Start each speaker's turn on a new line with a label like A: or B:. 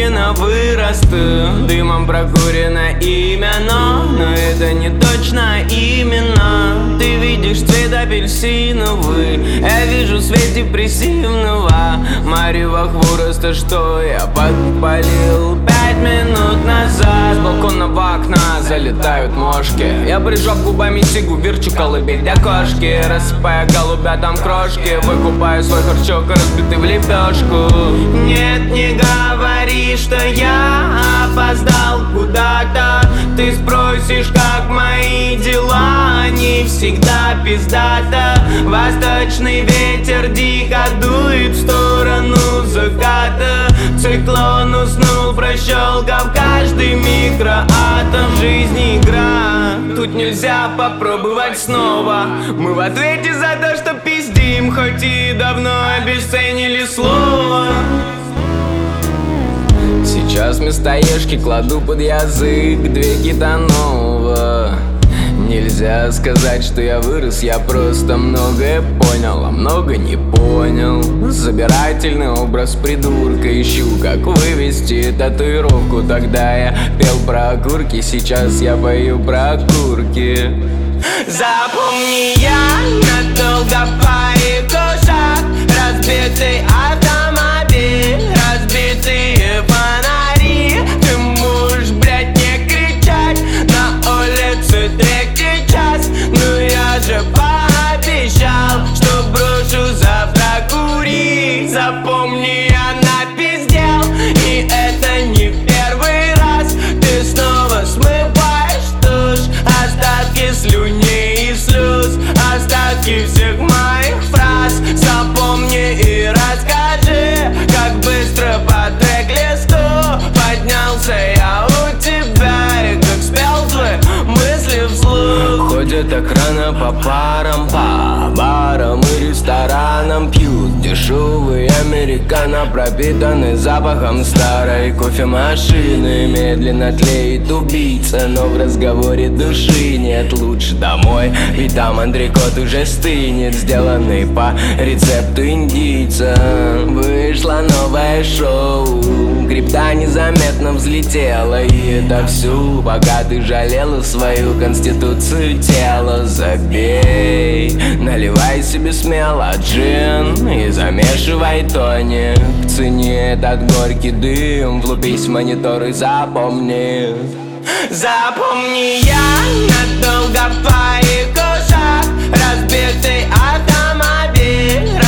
A: шутки на вырост. Дымом прокурено имя, но это не точно именно. Ты видишь цвет апельсиновый, я вижу свет депрессивного марева хвороста, что я подпалил 5 минут назад. С балконного окна залетают мошки, я прижав губами сигу, верчу колыбель для кошки. Рассыпая голубятам крошки, выкупаю свой харчок, разбитый в лепешку. Нет, не говори, что я опоздал куда-то. Ты спросишь, как мои дела, они всегда пиздата. Восточный ветер дико дует в сторону заката. Циклон уснул, прощелкав каждый микроатом. Жизнь игра, тут нельзя попробовать снова. Мы в ответе за то, что пиздим, хоть и давно обесценили слово. Сейчас вместо ешки кладу под язык 2 гитанова. Нельзя сказать, что я вырос, я просто многое понял, а много не понял. Собирательный образ придурка, ищу, как вывести татуировку. Тогда я пел про окурки, сейчас я пою про окурки. Запомни, я надолго парикошак, разбитый автомобиль, разбитые фонари. Ты можешь, блядь, не кричать, на улице 3-й час. Но я же пообещал, что брошу завтра курить. Запомни, я напиздел, и это не в первый раз. Ты снова смываешь тушь, остатки слюней и слез, остатки всех моих фраз. Запомни и расскажи, как быстро по трек-листу поднялся я у тебя, и как спел твои мысли вслух. Ходят так рано по парам, по барам и ресторанам, пьют дешевый американо, пропитанный запахом старой кофемашины. Медленно тлеет убийца, но в разговоре души нет. Лучше домой, ведь там антрекот уже стынет, сделанный по рецепту индийца. Вышло новое шоу, крипта незаметно взлетела, и это всю, пока ты жалела свою конституцию тела. Забей, наливай себе смело джин и замешивай тоник. Цени этот горький дым, влупись в монитор и запомни. Запомни, я надолго парикошак, разбитый автомобиль,